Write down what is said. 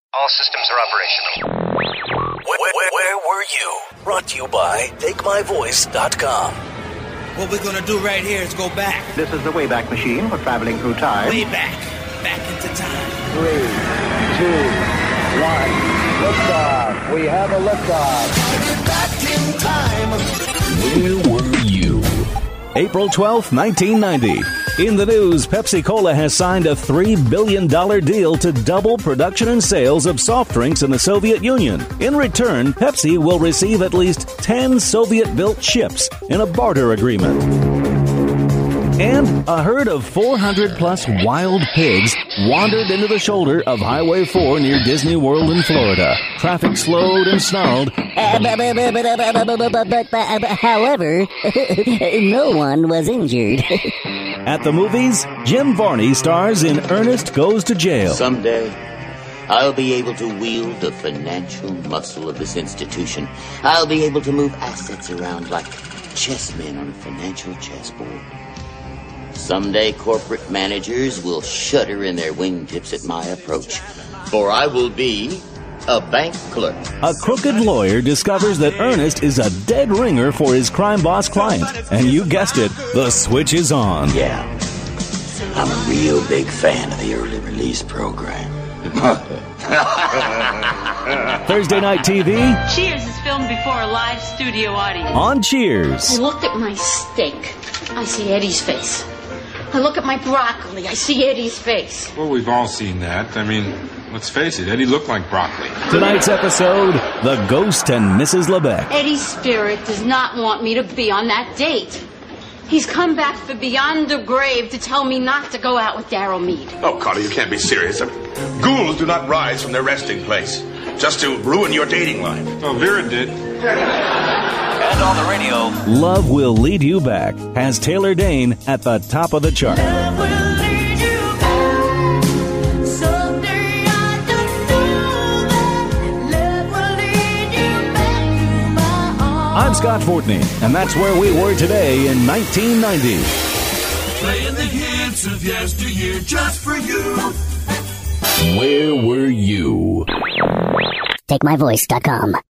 All systems are operational. Where were you? Brought to you by TakeMyVoice.com. What we're gonna do right here is go back. This is the Wayback Machine for traveling through time. Way back. Back into time. 3, 2, 1. Liftoff. We have a liftoff. Back in time. Where were you? April 12th, 1990. In the news, Pepsi-Cola has signed a $3 billion deal to double production and sales of soft drinks in the Soviet Union. In return, Pepsi will receive at least 10 Soviet-built ships in a barter agreement. And a herd of 400-plus wild pigs wandered into the shoulder of Highway 4 near Disney World in Florida. Traffic slowed and snarled. However, no one was injured. At the movies, Jim Varney stars in Ernest Goes to Jail. Someday, I'll be able to wield the financial muscle of this institution. I'll be able to move assets around like chessmen on a financial chessboard. Someday, corporate managers will shudder in their wingtips at my approach, for I will be a bank clerk. A crooked lawyer discovers that Ernest is a dead ringer for his crime boss client. And you guessed it, the switch is on. Yeah, I'm a real big fan of the early release program. Thursday night TV. Cheers is filmed before a live studio audience. On Cheers. I look at my steak, I see Eddie's face. I look at my broccoli, I see Eddie's face. Well, we've all seen that. I mean, let's face it, Eddie looked like broccoli. Tonight's episode, The Ghost and Mrs. LeBeck. Eddie's spirit does not want me to be on that date. He's come back from beyond the grave to tell me not to go out with Daryl Mead. Oh, Carter, you can't be serious. Ghouls do not rise from their resting place just to ruin your dating life. Oh, Vera did. And on the radio, Love Will Lead You Back has Taylor Dane at the top of the chart. I'm Scott Fortney, and that's where we were today in 1990. playing the hits of yesteryear just for you. Where were you? TakeMyVoice.com.